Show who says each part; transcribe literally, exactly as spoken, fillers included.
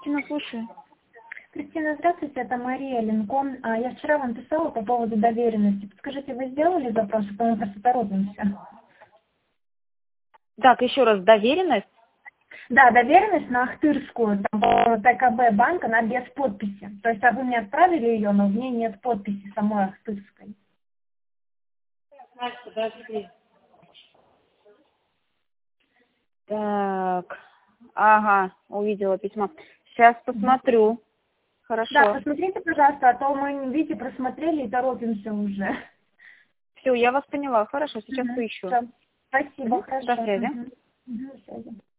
Speaker 1: Кристина, слушаю.
Speaker 2: Кристина, здравствуйте, это Мария Линком. А, Я вчера вам писала по поводу доверенности. Подскажите, вы сделали запрос, а то мы просто торопимся.
Speaker 1: Так, еще раз, доверенность?
Speaker 2: Да, доверенность на Ахтырскую, там, по ТКБ банк, она без подписи. То есть а вы мне отправили ее, но в ней нет подписи самой Ахтырской.
Speaker 1: Подожди. Так, ага, увидела письмо. Сейчас посмотрю. Хорошо.
Speaker 2: Да, посмотрите, пожалуйста, а то мы, видите, просмотрели и торопимся уже.
Speaker 1: Все, я вас поняла. Хорошо, сейчас
Speaker 2: Угу.
Speaker 1: поищу.
Speaker 2: Всё. Спасибо,
Speaker 1: Мгм.
Speaker 2: хорошо.
Speaker 1: До связи.
Speaker 2: Угу. Угу, до связи.